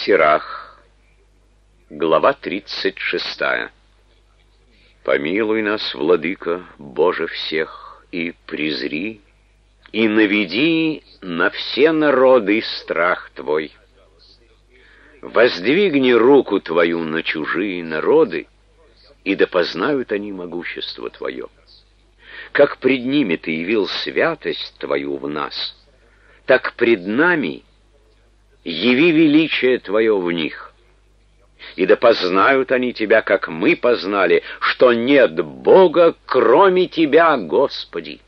Сирах, глава 36. Помилуй нас, Владыка, Боже всех, и презри, и наведи на все народы страх Твой. Воздвигни руку Твою на чужие народы, и да познают они могущество Твое. Как пред ними Ты явил святость Твою в нас, так пред нами яви величие Твое в них. И да познают они Тебя, как мы познали, что нет Бога, кроме Тебя, Господи.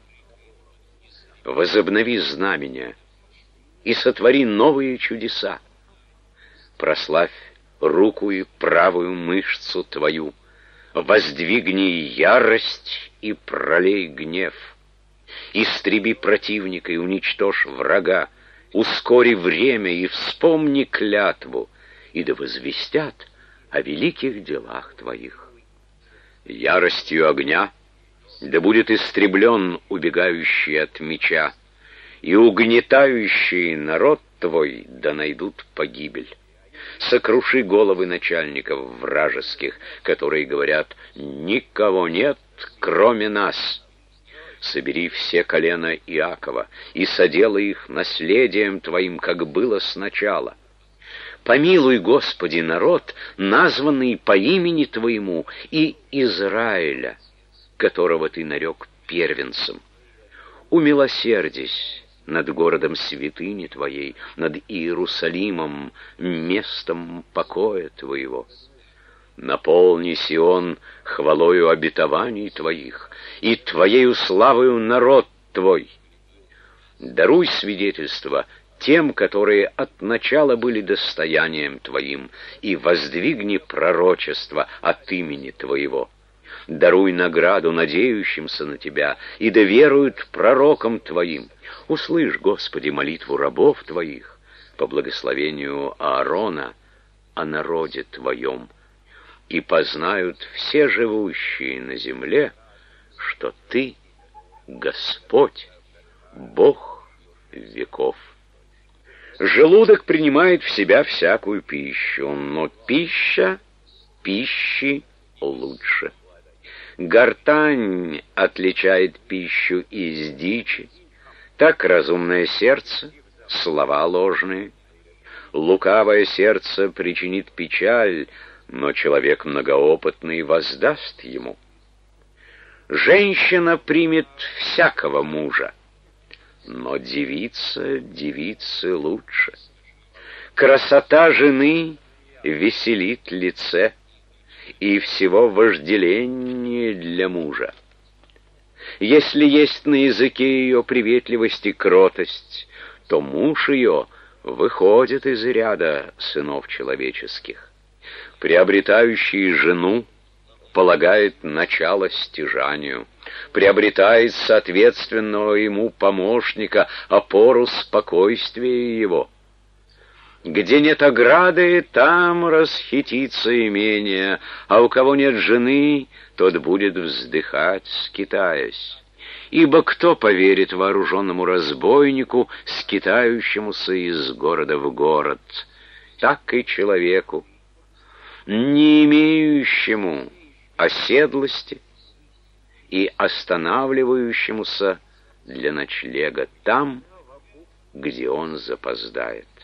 Возобнови знамения и сотвори новые чудеса. Прославь руку и правую мышцу Твою, воздвигни ярость и пролей гнев. Истреби противника и уничтожь врага, ускори время и вспомни клятву, и да возвестят о великих делах Твоих. Яростью огня да будет истреблен убегающий от меча, и угнетающий народ Твой да найдут погибель. Сокруши головы начальников вражеских, которые говорят: «Никого нет, кроме нас». Собери все колена Иакова и соделай их наследием Твоим, как было сначала. Помилуй, Господи, народ, названный по имени Твоему, и Израиля, которого Ты нарек первенцем. Умилосердись над городом святыни Твоей, над Иерусалимом, местом покоя Твоего. Наполни Сион хвалою обетований Твоих, и Твоею славою народ Твой. Даруй свидетельство тем, которые от начала были достоянием Твоим, и воздвигни пророчество от имени Твоего. Даруй награду надеющимся на Тебя, и да веруют пророкам Твоим. Услышь, Господи, молитву рабов Твоих по благословению Аарона о народе Твоем, и познают все живущие на земле, что Ты Господь, Бог веков. Желудок принимает в себя всякую пищу, но пища пищи лучше. Гортань отличает пищу из дичи, так разумное сердце — слова ложные. Лукавое сердце причинит печаль, но человек многоопытный воздаст ему. Женщина примет всякого мужа, но девица девицы лучше. Красота жены веселит лице, и всего вожделение для мужа. Если есть на языке ее приветливость и кротость, то муж ее выходит из ряда сынов человеческих. Приобретающий жену полагает начало стяжанию, приобретает соответственного ему помощника, опору спокойствия его. Где нет ограды, там расхитится имение, а у кого нет жены, тот будет вздыхать, скитаясь. Ибо кто поверит вооруженному разбойнику, скитающемуся из города в город? Так и человеку, не имеющему оседлости и останавливающемуся для ночлега там, где он запоздает.